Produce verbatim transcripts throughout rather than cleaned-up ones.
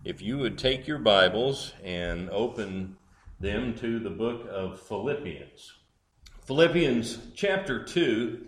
if you would take your Bibles and open them to the book of Philippians. Philippians chapter two,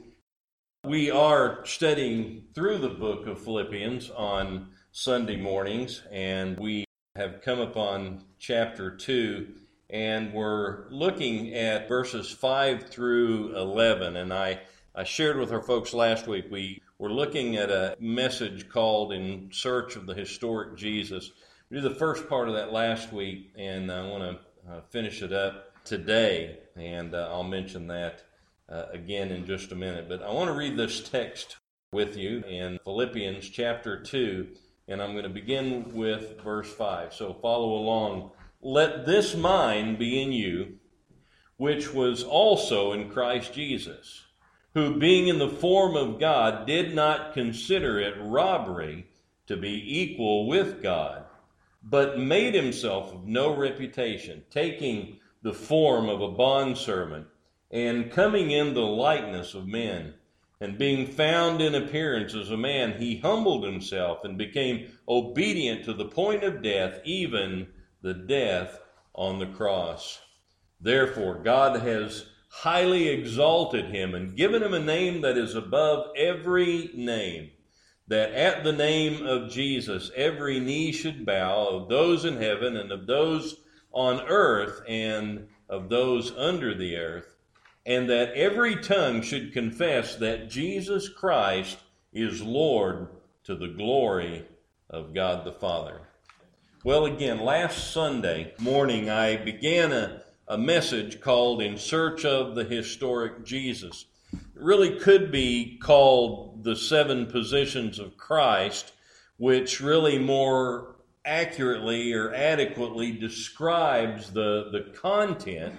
we are studying through the book of Philippians on Sunday mornings, and we have come upon chapter two, and we're looking at verses five through eleven, and I, I shared with our folks last week, we were looking at a message called In Search of the Historic Jesus. We did the first part of that last week, and I want to uh, finish it up today, and uh, I'll mention that uh, again in just a minute. But I want to read this text with you in Philippians chapter two, and I'm going to begin with verse five. So follow along. Let this mind be in you, which was also in Christ Jesus, who being in the form of God did not consider it robbery to be equal with God, but made himself of no reputation, taking the form of a bondservant, and coming in the likeness of men, and being found in appearance as a man, he humbled himself and became obedient to the point of death, even the death on the cross. Therefore, God has highly exalted him and given him a name that is above every name, that at the name of Jesus every knee should bow, of those in heaven and of those on earth and of those under the earth, and that every tongue should confess that Jesus Christ is Lord, to the glory of God the Father. Well, again, last Sunday morning I began a a message called In Search of the Historic Jesus. It really could be called The Seven Positions of Christ, which really more accurately or adequately describes the, the content,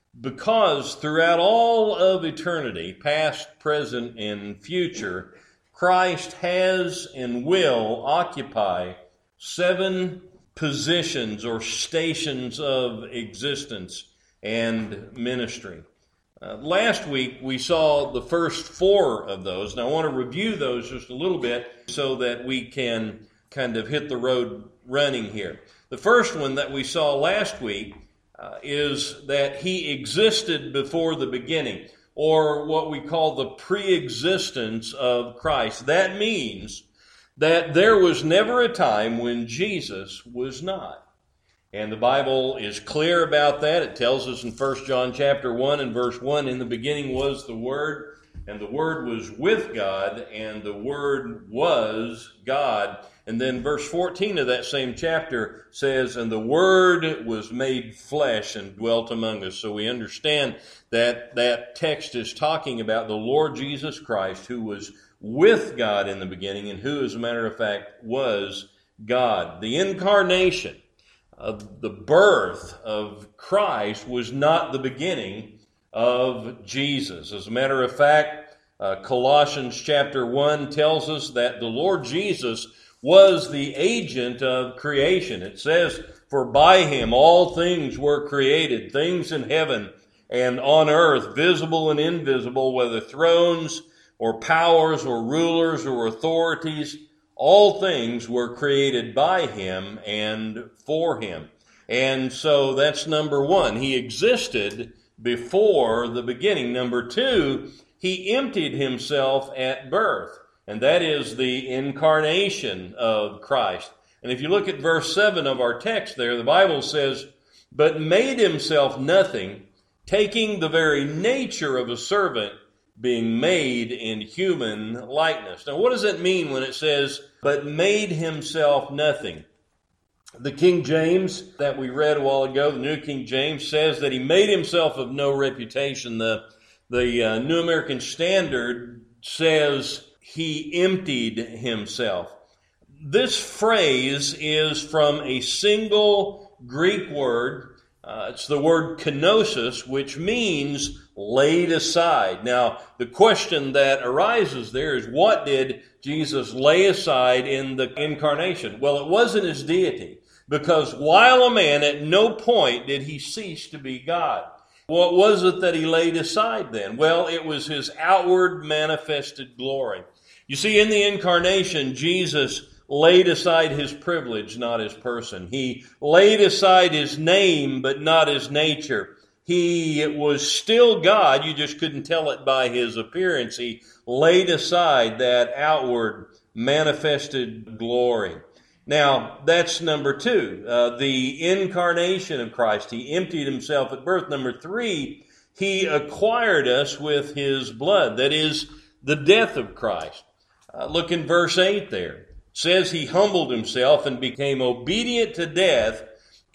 because throughout all of eternity, past, present, and future, Christ has and will occupy seven positions or stations of existence and ministry. Uh, last week we saw the first four of those, and I want to review those just a little bit so that we can kind of hit the road running here. The first one that we saw last week uh, is that he existed before the beginning, or what we call the pre-existence of Christ. That means that there was never a time when Jesus was not. And the Bible is clear about that. It tells us in First John chapter one and verse one, in the beginning was the Word, and the Word was with God, and the Word was God. And then verse fourteen of that same chapter says, and the Word was made flesh and dwelt among us. So we understand that that text is talking about the Lord Jesus Christ, who was with God in the beginning, and who, as a matter of fact, was God. The incarnation of the birth of Christ was not the beginning of Jesus. As a matter of fact, uh, Colossians chapter one tells us that the Lord Jesus was the agent of creation. It says, for by him all things were created, things in heaven and on earth, visible and invisible, whether thrones or powers or rulers or authorities. All things were created by him and for him. And so that's number one. He existed before the beginning. Number two, he emptied himself at birth. And that is the incarnation of Christ. And if you look at verse seven of our text there, the Bible says, but made himself nothing, taking the very nature of a servant, being made in human likeness. Now, what does it mean when it says, but made himself nothing? The King James that we read a while ago, the New King James, says that he made himself of no reputation. The, the uh, New American Standard says he emptied himself. This phrase is from a single Greek word. Uh, it's the word kenosis, which means laid aside. Now, the question that arises there is, what did Jesus lay aside in the incarnation? Well, it wasn't his deity, because while a man, at no point did he cease to be God. What was it that he laid aside then? Well, it was his outward manifested glory. You see, in the incarnation, Jesus laid aside his privilege, not his person. He laid aside his name, but not his nature. He was still God. You just couldn't tell it by his appearance. He laid aside that outward manifested glory. Now, that's number two, uh, the incarnation of Christ. He emptied himself at birth. Number three, he acquired us with his blood. That is, the death of Christ. Uh, look in verse eight there. It says he humbled himself and became obedient to death,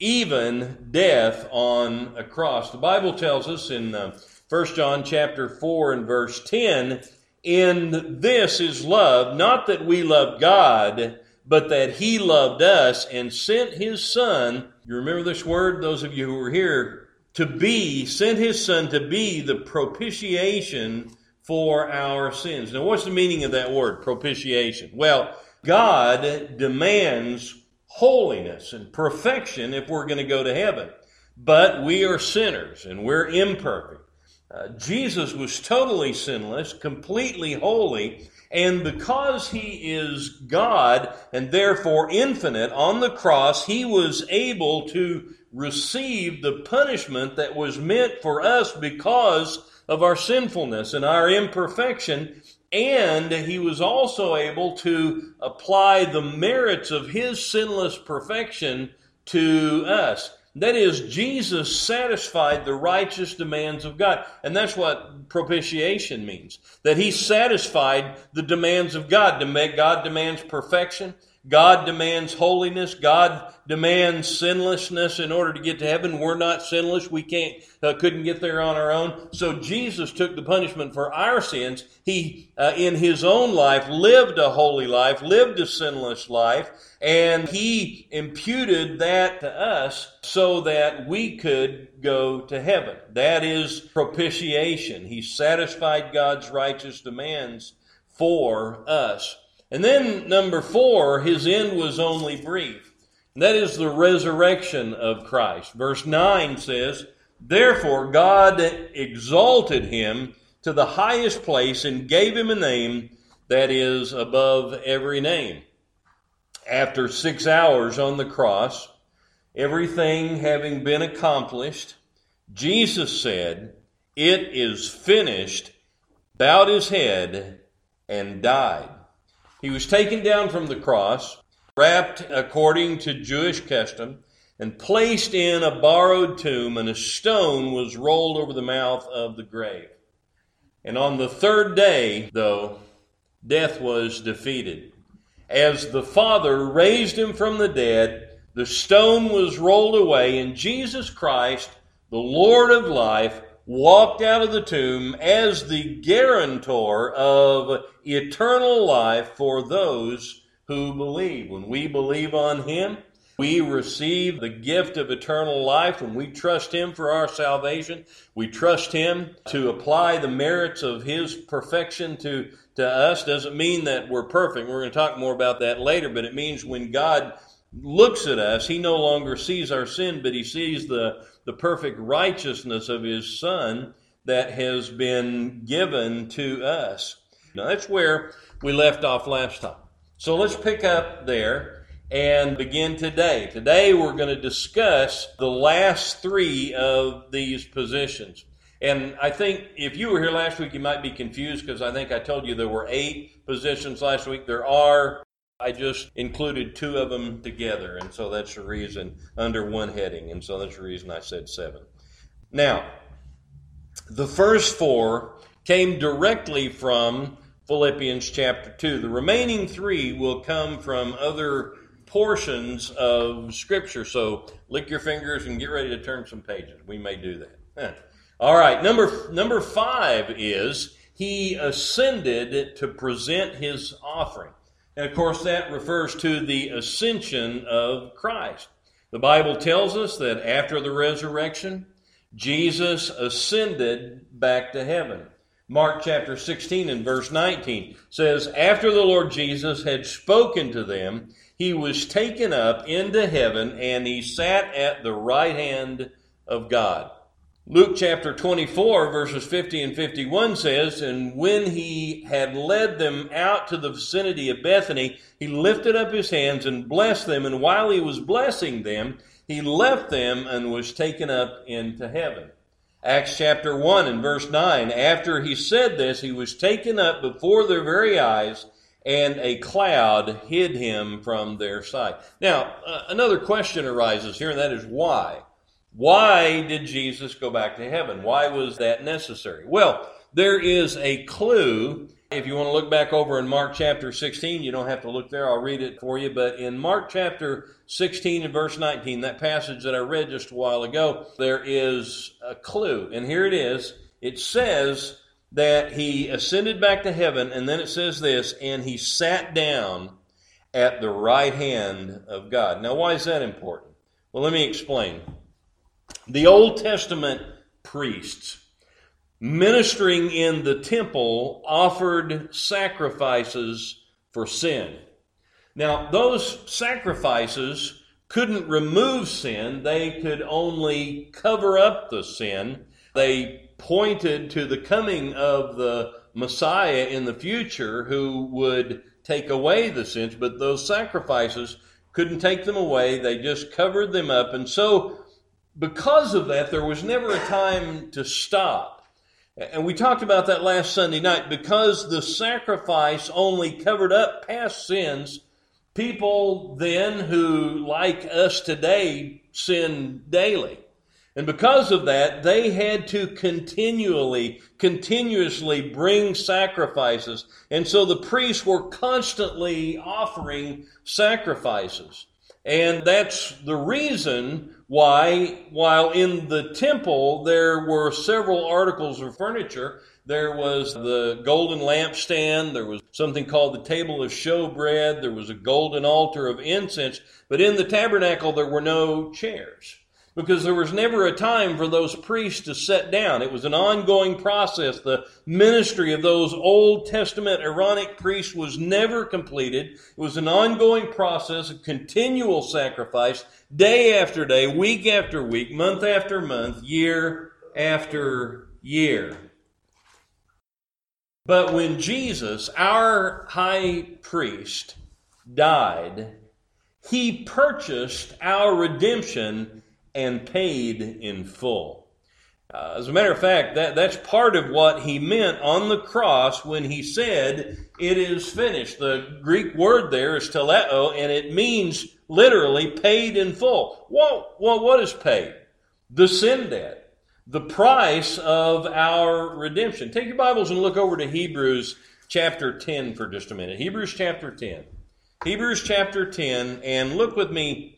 even death on a cross. The Bible tells us in uh, First John chapter four and verse ten, in this is love, not that we love God, but that he loved us and sent his Son. You remember this word, those of you who were here, to be, sent his Son to be the propitiation for our sins. Now, what's the meaning of that word, propitiation? Well, God demands holiness and perfection if we're going to go to heaven. But we are sinners and we're imperfect. Uh, Jesus was totally sinless, completely holy, and because he is God and therefore infinite, on the cross he was able to receive the punishment that was meant for us because of our sinfulness and our imperfection, and he was also able to apply the merits of his sinless perfection to us. That is, Jesus satisfied the righteous demands of God. And that's what propitiation means. That he satisfied the demands of God. God demands perfection. God demands holiness. God demands sinlessness in order to get to heaven. We're not sinless. We can't, uh, couldn't get there on our own. So Jesus took the punishment for our sins. He, uh, in his own life, lived a holy life, lived a sinless life, and he imputed that to us so that we could go to heaven. That is propitiation. He satisfied God's righteous demands for us. And then number four, his end was only brief. And that is the resurrection of Christ. Verse nine says, therefore God exalted him to the highest place and gave him a name that is above every name. After six hours on the cross, everything having been accomplished, Jesus said, it is finished, bowed his head, and died. He was taken down from the cross, wrapped according to Jewish custom, and placed in a borrowed tomb, and a stone was rolled over the mouth of the grave. And on the third day, though, death was defeated. As the Father raised him from the dead, the stone was rolled away, and Jesus Christ, the Lord of life, walked out of the tomb as the guarantor of eternal life for those who believe. When we believe on him, we receive the gift of eternal life. When we trust him for our salvation, we trust him to apply the merits of his perfection to, to us. Doesn't mean that we're perfect. We're going to talk more about that later, but it means when God looks at us, he no longer sees our sin, but he sees the, the perfect righteousness of his Son that has been given to us. Now, that's where we left off last time. So let's pick up there and begin today. Today we're going to discuss the last three of these positions. And I think if you were here last week, you might be confused because I think I told you there were eight positions last week. There are. I just included two of them together, and so that's the reason, under one heading, and so that's the reason I said seven. Now, the first four came directly from Philippians chapter two. The remaining three will come from other portions of Scripture, so lick your fingers and get ready to turn some pages. We may do that. Huh. All right, number, number five is he ascended to present his offering. And of course, that refers to the ascension of Christ. The Bible tells us that after the resurrection, Jesus ascended back to heaven. Mark chapter sixteen and verse nineteen says, after the Lord Jesus had spoken to them, he was taken up into heaven and he sat at the right hand of God. Luke chapter twenty-four, verses fifty and fifty-one says, "And when he had led them out to the vicinity of Bethany, he lifted up his hands and blessed them. And while he was blessing them, he left them and was taken up into heaven." Acts chapter one and verse nine, "After he said this, he was taken up before their very eyes, and a cloud hid him from their sight." Now, uh, another question arises here, and that is why? Why did Jesus go back to heaven? Why was that necessary? Well, there is a clue. If you want to look back over in Mark chapter sixteen, you don't have to look there. I'll read it for you. But in Mark chapter sixteen and verse nineteen, that passage that I read just a while ago, there is a clue. And here it is. It says that he ascended back to heaven, and then it says this, "And he sat down at the right hand of God." Now, why is that important? Well, let me explain. The Old Testament priests ministering in the temple offered sacrifices for sin. Now, those sacrifices couldn't remove sin. They could only cover up the sin. They pointed to the coming of the Messiah in the future who would take away the sins, but those sacrifices couldn't take them away. They just covered them up. And so, because of that, there was never a time to stop. And we talked about that last Sunday night. Because the sacrifice only covered up past sins, people then who, like us today, sin daily. And because of that, they had to continually, continuously bring sacrifices. And so the priests were constantly offering sacrifices. And that's the reason why, while in the temple there were several articles of furniture, there was the golden lampstand, there was something called the table of showbread, there was a golden altar of incense, but in the tabernacle there were no chairs. Because there was never a time for those priests to sit down. It was an ongoing process. The ministry of those Old Testament Aaronic priests was never completed. It was an ongoing process of continual sacrifice, day after day, week after week, month after month, year after year. But when Jesus, our high priest, died, he purchased our redemption and paid in full. Uh, as a matter of fact, that, that's part of what he meant on the cross when he said, "It is finished." The Greek word there is teleo, and it means literally paid in full. Well, well, what is paid? The sin debt, the price of our redemption. Take your Bibles and look over to Hebrews chapter ten for just a minute. Hebrews chapter ten. Hebrews chapter ten, and look with me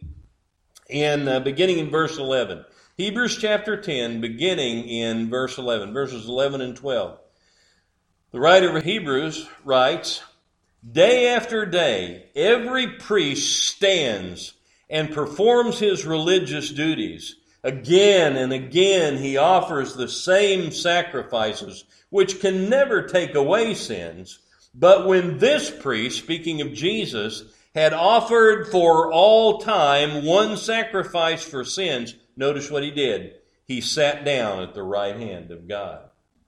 in uh, beginning in verse eleven. Hebrews chapter ten, beginning in verse eleven, verses eleven and twelve. The writer of Hebrews writes, "Day after day, every priest stands and performs his religious duties. Again and again he offers the same sacrifices, which can never take away sins. But when this priest," speaking of Jesus, "had offered for all time one sacrifice for sins," notice what he did. He sat down at the right hand of God.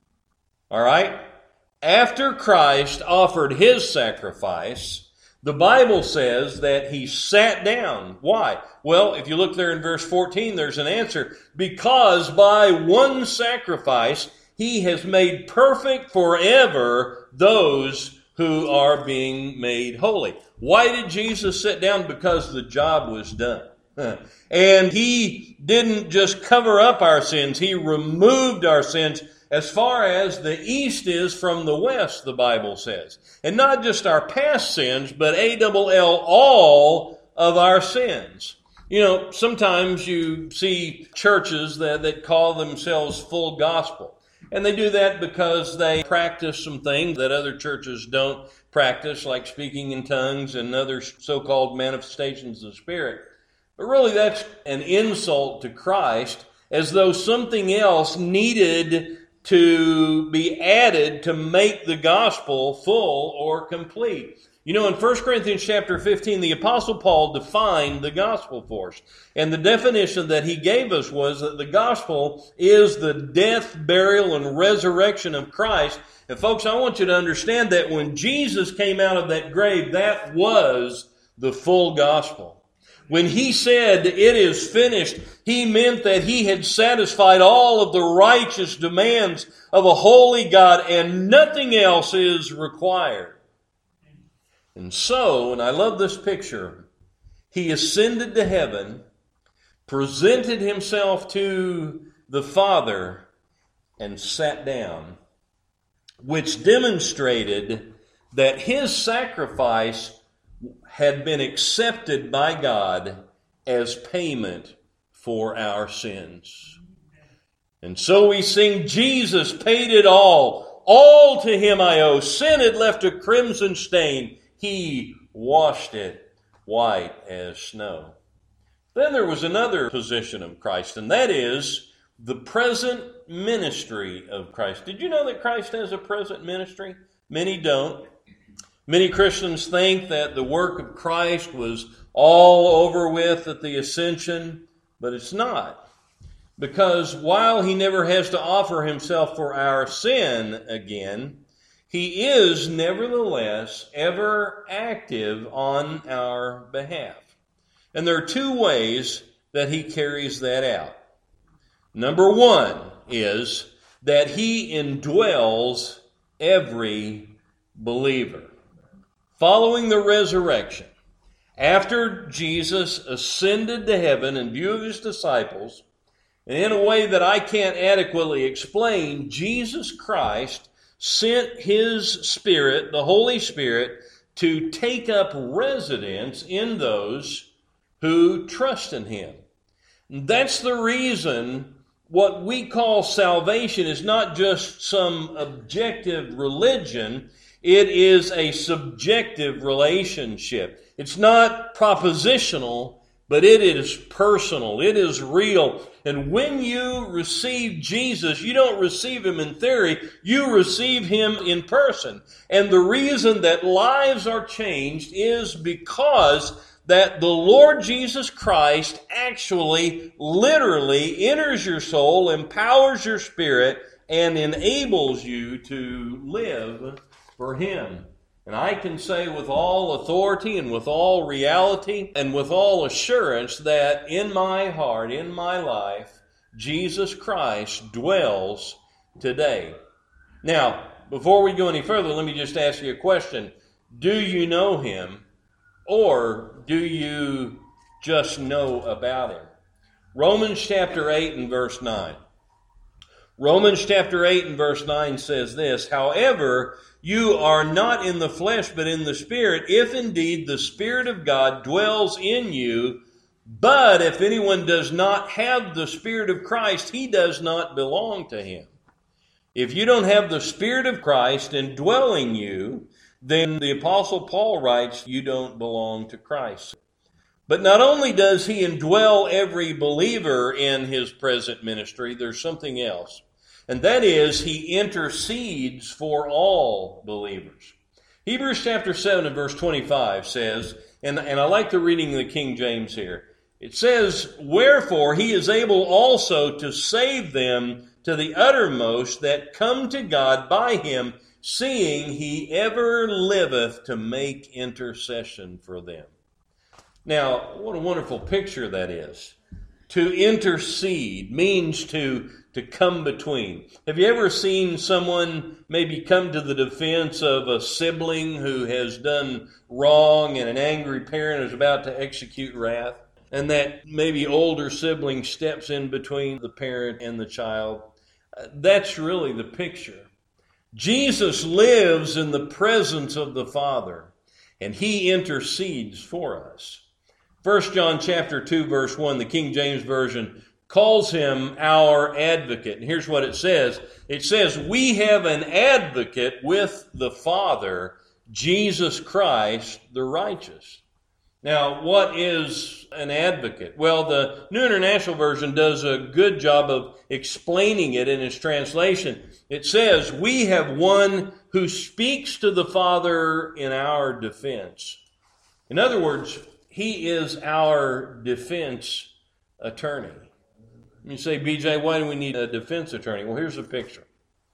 All right? After Christ offered his sacrifice, the Bible says that he sat down. Why? Well, if you look there in verse fourteen, there's an answer. Because by one sacrifice, he has made perfect forever those who are being made holy. Why did Jesus sit down? Because the job was done. And he didn't just cover up our sins. He removed our sins as far as the east is from the west, the Bible says. And not just our past sins, but A L L, all of our sins. You know, sometimes you see churches that, that call themselves full gospel. And they do that because they practice some things that other churches don't practice, like speaking in tongues and other so-called manifestations of the Spirit. But really that's an insult to Christ, as though something else needed to be added to make the gospel full or complete. You know, in First Corinthians chapter fifteen, the Apostle Paul defined the gospel for us. And the definition that he gave us was that the gospel is the death, burial, and resurrection of Christ. And folks, I want you to understand that when Jesus came out of that grave, that was the full gospel. When he said, "It is finished," he meant that he had satisfied all of the righteous demands of a holy God, and nothing else is required. And so, and I love this picture, he ascended to heaven, presented himself to the Father, and sat down, which demonstrated that his sacrifice had been accepted by God as payment for our sins. And so we sing, Jesus paid it all. All to him I owe. Sin had left a crimson stain. He washed it white as snow. Then there was another position of Christ, and that is the present ministry of Christ. Did you know that Christ has a present ministry? Many don't. Many Christians think that the work of Christ was all over with at the ascension, but it's not. Because while he never has to offer himself for our sin again, he is nevertheless ever active on our behalf. And there are two ways that he carries that out. Number one is that he indwells every believer. Following the resurrection, after Jesus ascended to heaven in view of his disciples, and in a way that I can't adequately explain, Jesus Christ sent his Spirit, the Holy Spirit, to take up residence in those who trust in him. That's the reason what we call salvation is not just some objective religion. It is a subjective relationship. It's not propositional, but it is personal. It is real. And when you receive Jesus, you don't receive him in theory. You receive him in person. And the reason that lives are changed is because that the Lord Jesus Christ actually, literally enters your soul, empowers your spirit, and enables you to live for him. And I can say with all authority and with all reality and with all assurance that in my heart, in my life, Jesus Christ dwells today. Now, before we go any further, let me just ask you a question. Do you know him, or do you just know about him? Romans chapter eight and verse nine. Romans chapter eight and verse nine says this, "However, you are not in the flesh, but in the Spirit, if indeed the Spirit of God dwells in you. But if anyone does not have the Spirit of Christ, he does not belong to him." If you don't have the Spirit of Christ indwelling you, then the Apostle Paul writes, you don't belong to Christ. But not only does he indwell every believer in his present ministry, there's something else. And that is, he intercedes for all believers. Hebrews chapter seven and verse twenty-five says, and, and I like the reading of the King James here. It says, "Wherefore he is able also to save them to the uttermost that come to God by him, seeing he ever liveth to make intercession for them." Now, what a wonderful picture that is. To intercede means to, to come between. Have you ever seen someone maybe come to the defense of a sibling who has done wrong and an angry parent is about to execute wrath? And that maybe older sibling steps in between the parent and the child. That's really the picture. Jesus lives in the presence of the Father, and he intercedes for us. First John chapter two, verse one, the King James Version calls him our advocate. And here's what it says. It says, "We have an advocate with the Father, Jesus Christ the righteous." Now, what is an advocate? Well, the New International Version does a good job of explaining it in its translation. It says, "We have one who speaks to the Father in our defense." In other words, he is our defense attorney. You say, B J, why do we need a defense attorney? Well, here's a picture.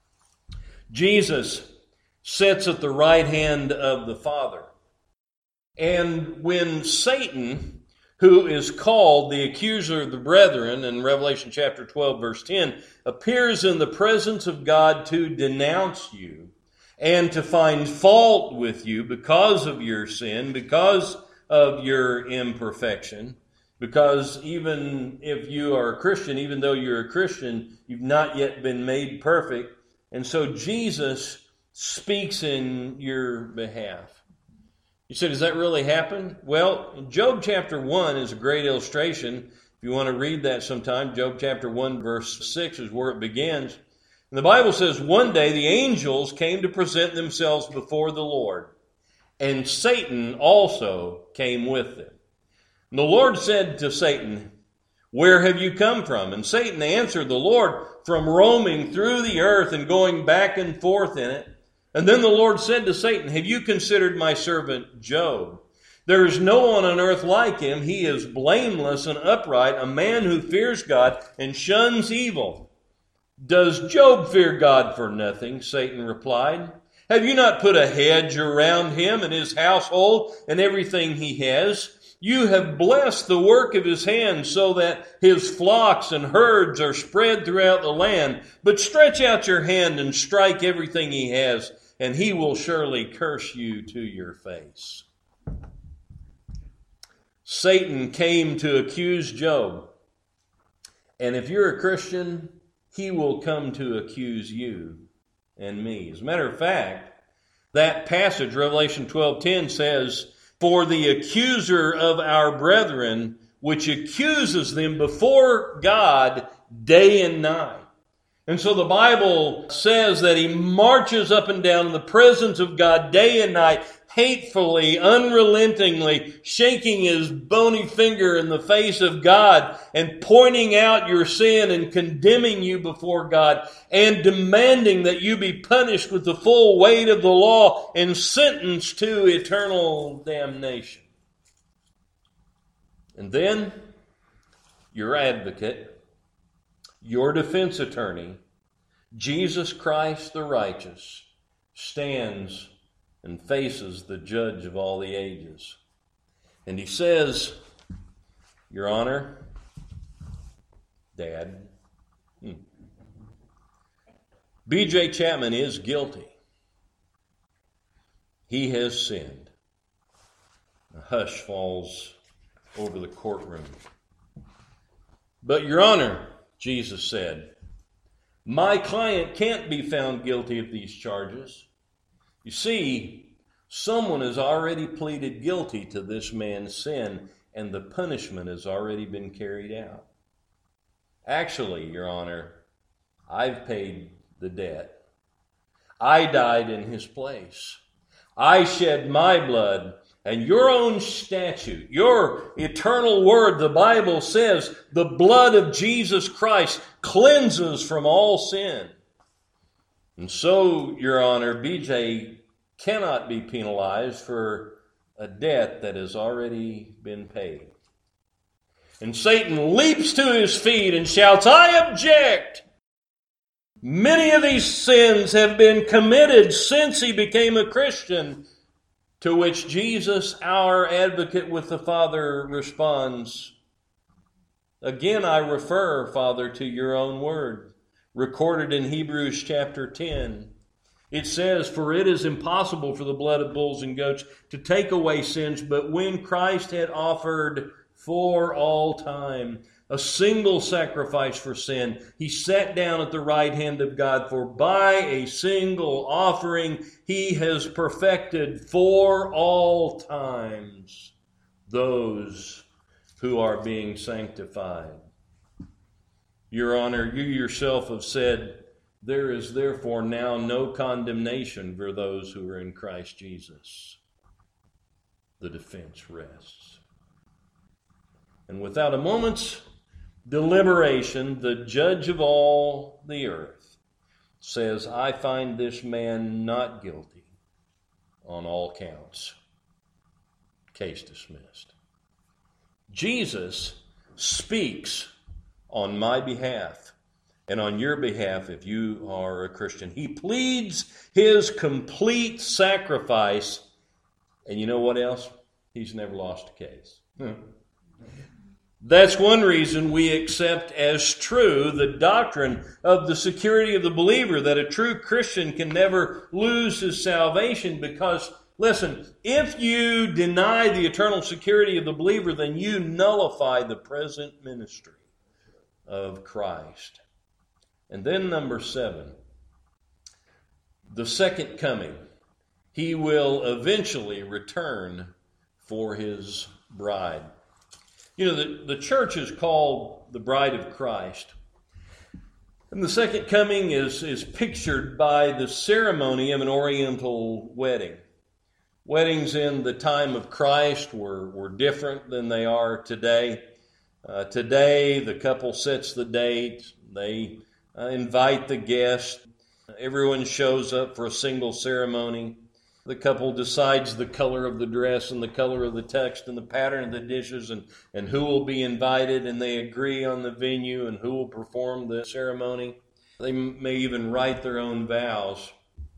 Jesus sits at the right hand of the Father. And when Satan, who is called the accuser of the brethren in Revelation chapter twelve, verse ten, appears in the presence of God to denounce you and to find fault with you because of your sin, because of your imperfection, because even if you are a Christian, even though you're a Christian, you've not yet been made perfect. And so Jesus speaks in your behalf. You said, does that really happen? Well, Job chapter one is a great illustration. If you want to read that sometime, Job chapter one, verse six is where it begins. And the Bible says, one day the angels came to present themselves before the Lord, and Satan also came with them. And the Lord said to Satan, "Where have you come from?" And Satan answered the Lord, "From roaming through the earth and going back and forth in it." And then the Lord said to Satan, "Have you considered my servant Job? There is no one on earth like him. He is blameless and upright, a man who fears God and shuns evil." "Does Job fear God for nothing?" Satan replied. "Have you not put a hedge around him and his household and everything he has? You have blessed the work of his hands so that his flocks and herds are spread throughout the land. But stretch out your hand and strike everything he has, and he will surely curse you to your face." Satan came to accuse Job. And if you're a Christian, he will come to accuse you and me. As a matter of fact, that passage, Revelation twelve ten, says, "For the accuser of our brethren, which accuses them before God day and night." And so the Bible says that he marches up and down in the presence of God day and night, hatefully, unrelentingly, shaking his bony finger in the face of God and pointing out your sin and condemning you before God and demanding that you be punished with the full weight of the law and sentenced to eternal damnation. And then your advocate, your defense attorney, Jesus Christ the righteous, stands and faces the judge of all the ages. And he says, "Your Honor, Dad, hmm, B J Chapman is guilty. He has sinned." A hush falls over the courtroom. "But, Your Honor," Jesus said, "my client can't be found guilty of these charges. You see, someone has already pleaded guilty to this man's sin, and the punishment has already been carried out. Actually, Your Honor, I've paid the debt. I died in his place. I shed my blood, and your own statute, your eternal word, the Bible says, the blood of Jesus Christ cleanses from all sin. And so, Your Honor, B J cannot be penalized for a debt that has already been paid." And Satan leaps to his feet and shouts, "I object! Many of these sins have been committed since he became a Christian." To which Jesus, our advocate with the Father, responds, "Again I refer, Father, to your own word, recorded in Hebrews chapter ten. It says, 'For it is impossible for the blood of bulls and goats to take away sins, but when Christ had offered for all time a single sacrifice for sin, he sat down at the right hand of God, for by a single offering he has perfected for all times those who are being sanctified.'" Your Honor, you yourself have said, "There is therefore now no condemnation for those who are in Christ Jesus." The defense rests. And without a moment's deliberation, the judge of all the earth says, I find this man not guilty on all counts. Case dismissed. Jesus speaks on my behalf and on your behalf if you are a Christian. He pleads his complete sacrifice. And you know what else? He's never lost a case. Hmm. That's one reason we accept as true the doctrine of the security of the believer, that a true Christian can never lose his salvation, because, listen, if you deny the eternal security of the believer, then you nullify the present ministry of Christ. And then number seven, the second coming. He will eventually return for his bride. You know, the, the church is called the bride of Christ. And the second coming is, is pictured by the ceremony of an Oriental wedding. Weddings in the time of Christ were, were different than they are today. Uh, today, the couple sets the date. They uh, invite the guest. Everyone shows up for a single ceremony. The couple decides the color of the dress and the color of the tux and the pattern of the dishes and, and who will be invited, and they agree on the venue and who will perform the ceremony. They may even write their own vows.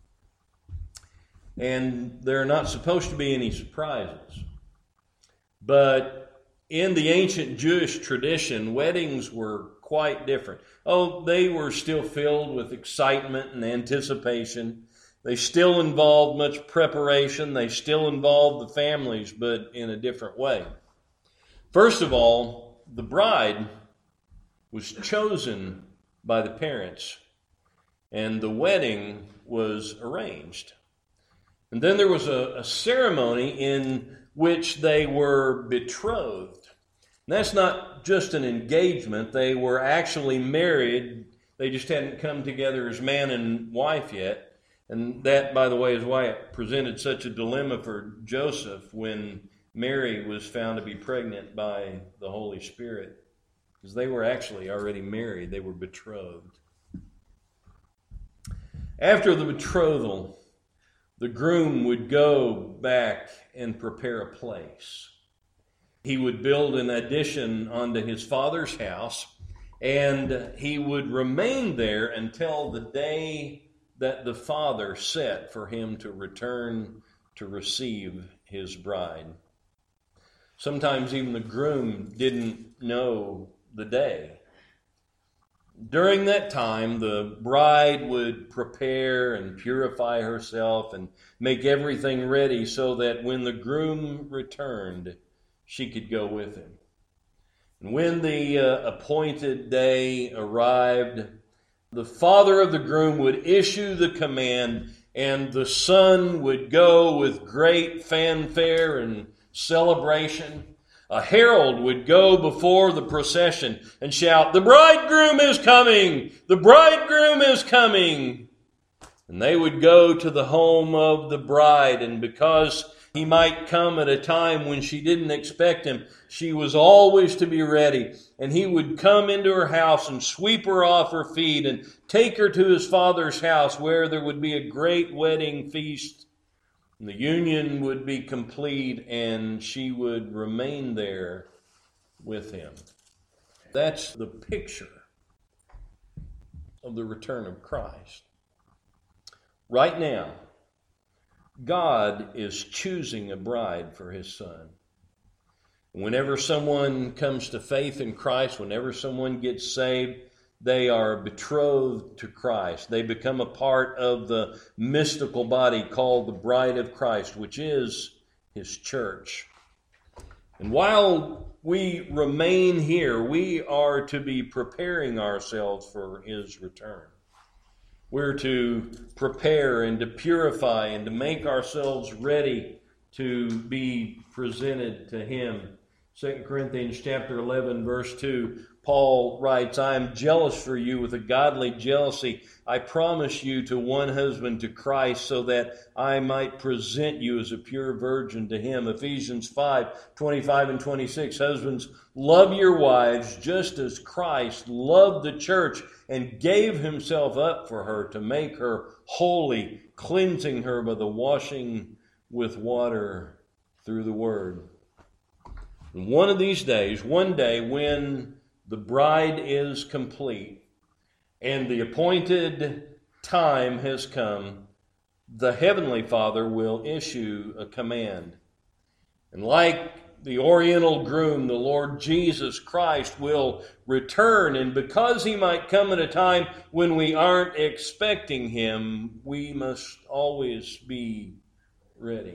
And there are not supposed to be any surprises. But in the ancient Jewish tradition, weddings were quite different. Oh, they were still filled with excitement and anticipation. They still involved much preparation. They still involved the families, but in a different way. First of all, the bride was chosen by the parents, and the wedding was arranged. And then there was a, a ceremony in which they were betrothed. And that's not just an engagement. They were actually married. They just hadn't come together as man and wife yet. And that, by the way, is why it presented such a dilemma for Joseph when Mary was found to be pregnant by the Holy Spirit. Because they were actually already married. They were betrothed. After the betrothal, the groom would go back and prepare a place. He would build an addition onto his father's house, and he would remain there until the day that the father set for him to return to receive his bride. Sometimes even the groom didn't know the day. During that time, the bride would prepare and purify herself and make everything ready so that when the groom returned, she could go with him. And when the uh, appointed day arrived, the father of the groom would issue the command, and the son would go with great fanfare and celebration. A herald would go before the procession and shout, "The bridegroom is coming! The bridegroom is coming!" And they would go to the home of the bride, and because he might come at a time when she didn't expect him, she was always to be ready. And he would come into her house and sweep her off her feet and take her to his father's house, where there would be a great wedding feast. And the union would be complete, and she would remain there with him. That's the picture of the return of Christ. Right now, God is choosing a bride for his son. Whenever someone comes to faith in Christ, whenever someone gets saved, they are betrothed to Christ. They become a part of the mystical body called the bride of Christ, which is his church. And while we remain here, we are to be preparing ourselves for his return. We're to prepare and to purify and to make ourselves ready to be presented to him. Second Corinthians chapter eleven, verse two, Paul writes, I am jealous for you with a godly jealousy. I promise you to one husband, to Christ, so that I might present you as a pure virgin to him. Ephesians five, twenty-five and twenty-six. Husbands, love your wives just as Christ loved the church and gave himself up for her to make her holy, cleansing her by the washing with water through the word. And one of these days, one day when the bride is complete and the appointed time has come, the Heavenly Father will issue a command. And like the Oriental groom, the Lord Jesus Christ will return. And because he might come at a time when we aren't expecting him, we must always be ready.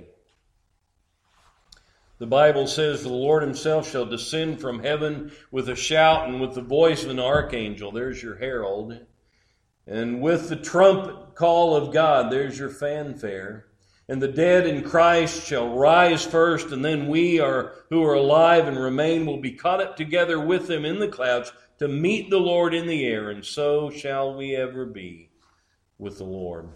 The Bible says, the Lord himself shall descend from heaven with a shout and with the voice of an archangel. There's your herald. And with the trumpet call of God, there's your fanfare. And the dead in Christ shall rise first, and then we are who are alive and remain will be caught up together with them in the clouds to meet the Lord in the air, and so shall we ever be with the Lord.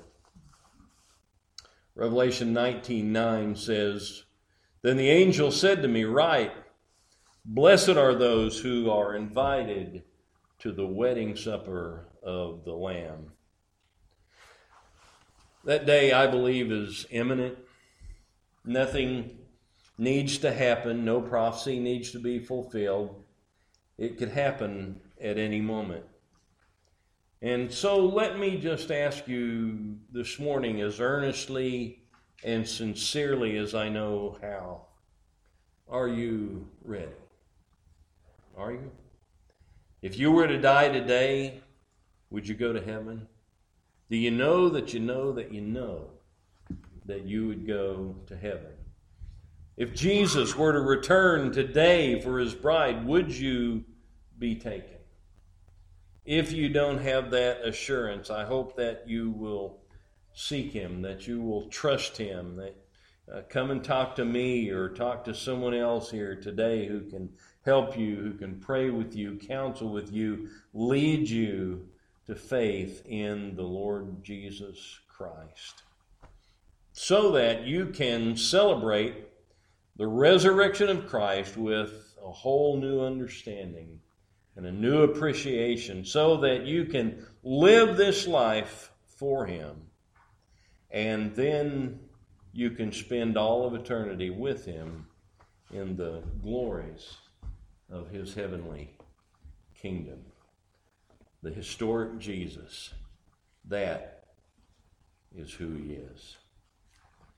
Revelation nineteen nine says, Then the angel said to me, Write, blessed are those who are invited to the wedding supper of the Lamb. That day, I believe, is imminent. Nothing needs to happen. No prophecy needs to be fulfilled. It could happen at any moment. And so let me just ask you this morning, as earnestly and sincerely as I know how, are you ready? Are you? If you were to die today, would you go to heaven? Do you know that you know that you know that you would go to heaven? If Jesus were to return today for his bride, would you be taken? If you don't have that assurance, I hope that you will seek him, that you will trust him, that uh, come and talk to me or talk to someone else here today who can help you, who can pray with you, counsel with you, lead you to faith in the Lord Jesus Christ, so that you can celebrate the resurrection of Christ with a whole new understanding and a new appreciation, so that you can live this life for him, and then you can spend all of eternity with him in the glories of his heavenly kingdom. The historic Jesus, that is who he is.